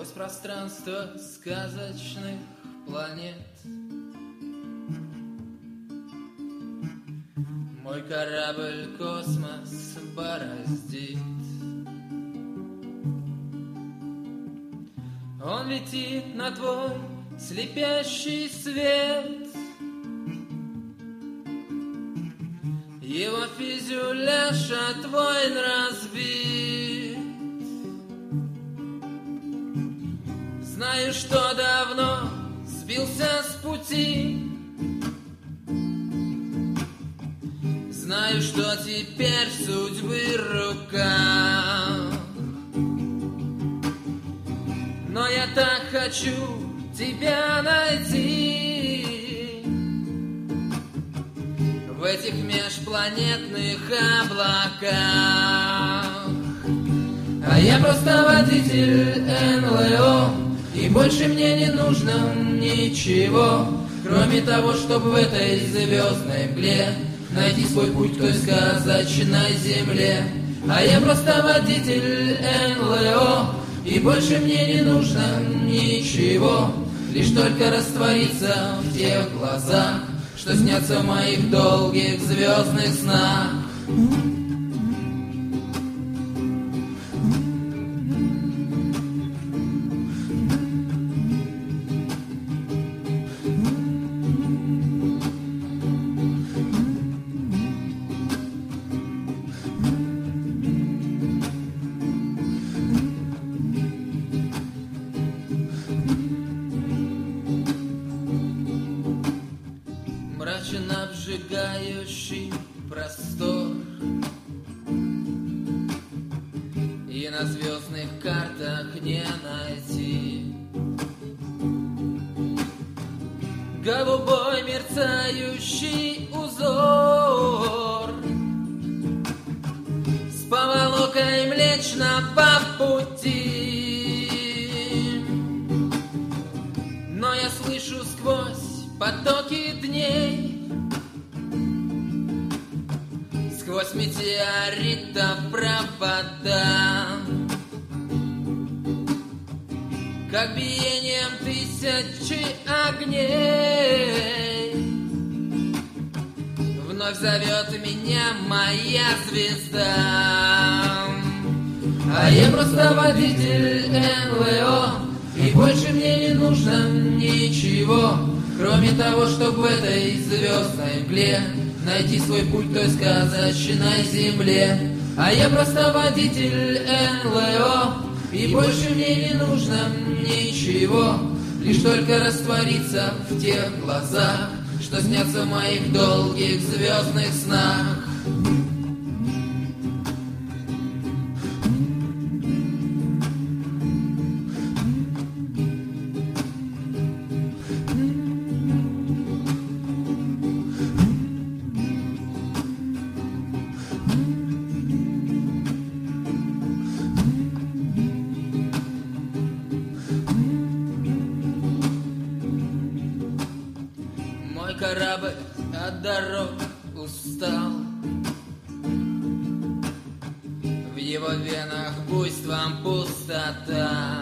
сквозь пространство сказочных планет. Мой корабль космос бороздит. Он летит на твой слепящий свет. Его фюзеляж от войн разбит. Знаю, что давно сбился с пути. Знаю, что теперь судьбы рука. Но я так хочу тебя найти в этих межпланетных облаках. А я просто водитель НЛО, и больше мне не нужно ничего, кроме того, чтобы в этой звездной мгле найти свой путь к той сказочной земле. А я просто водитель НЛО, и больше мне не нужно ничего, лишь только раствориться в тех глазах, что снятся в моих долгих звездных снах. Мрачен обжигающий простор, и на звездных картах не найти голубой мерцающий узор с поволокой Млечного Пути. Но я слышу сквозь потоки дней, сквозь метеоритов провода, как биением тысячи огней вновь зовет меня моя звезда. А я просто водитель НЛО, и больше мне не нужно ничего, кроме того, чтобы в этой звездной мгле найти свой путь к той сказочной земле. А я просто водитель НЛО, и больше мне не нужно ничего, лишь только раствориться в тех глазах, что снятся в моих долгих звездных снах. Мой корабль от дорог устал, в его венах буйством пустота.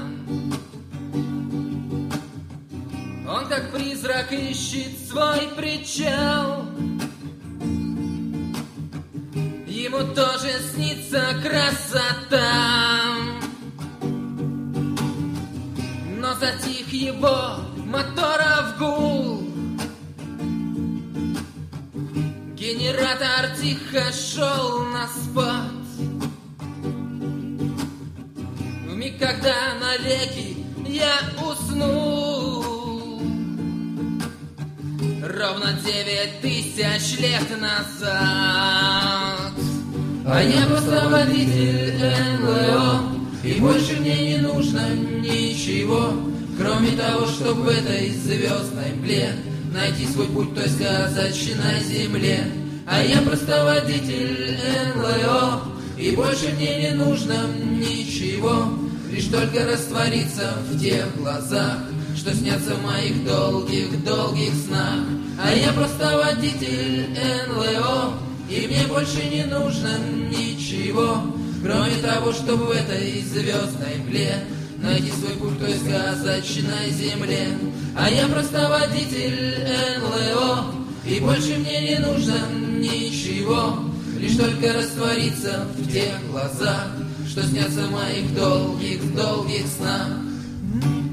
Он как призрак ищет свой причал, ему тоже снится красота. Но затих его моторов гул, генератор тихо шел на спад. В миг, когда навеки я уснул, ровно 9000 лет назад. А я просто водитель НЛО, и больше мне не нужно ничего, кроме того, чтобы в этой звездной мгле найти свой путь к той сказочной земле. А я просто водитель НЛО, и больше мне не нужно ничего, лишь только раствориться в тех глазах, что снятся в моих долгих снах. А я просто водитель НЛО, и мне больше не нужно ничего, кроме того, чтобы в этой звездной мгле найти свой путь в той сказочной земле. А я просто водитель НЛО, и больше мне не нужно ничего, лишь только раствориться в тех глазах, что снятся в моих долгих снах.